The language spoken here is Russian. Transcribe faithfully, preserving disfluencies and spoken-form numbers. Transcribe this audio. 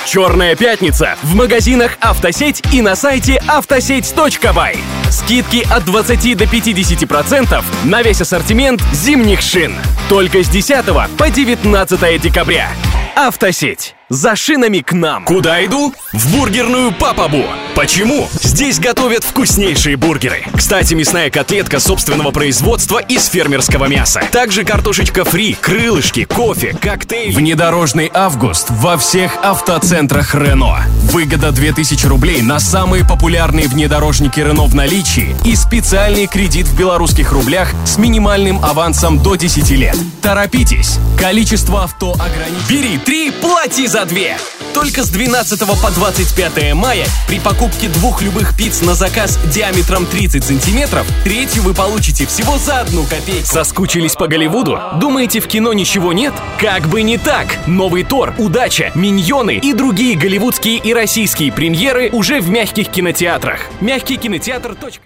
Черная пятница в магазинах «Автосеть» и на сайте автосеть точка бай. Скидки от двадцати до пятидесяти процентов на весь ассортимент зимних шин. Только с десятого по девятнадцатое декабря. «Автосеть». За шинами к нам. Куда иду? В бургерную Папа Бо. Почему? Здесь готовят вкуснейшие бургеры. Кстати, мясная котлетка собственного производства из фермерского мяса. Также картошечка фри, крылышки, кофе, коктейль. Внедорожный август во всех автоцентрах Рено. Выгода две тысячи рублей на самые популярные внедорожники Рено в наличии и специальный кредит в белорусских рублях с минимальным авансом до десяти лет. Торопитесь. Количество авто ограничено. Бери три, плати за две. Только с двенадцатого по двадцать пятое мая при покупке двух любых пиц на заказ диаметром тридцать сантиметров третью вы получите всего за одну копейку. Соскучились по Голливуду? Думаете, в кино ничего нет? Как бы не так! Новый Тор, Удача, Миньоны и другие голливудские и российские премьеры уже в мягких кинотеатрах. Мягкий кинотеатр.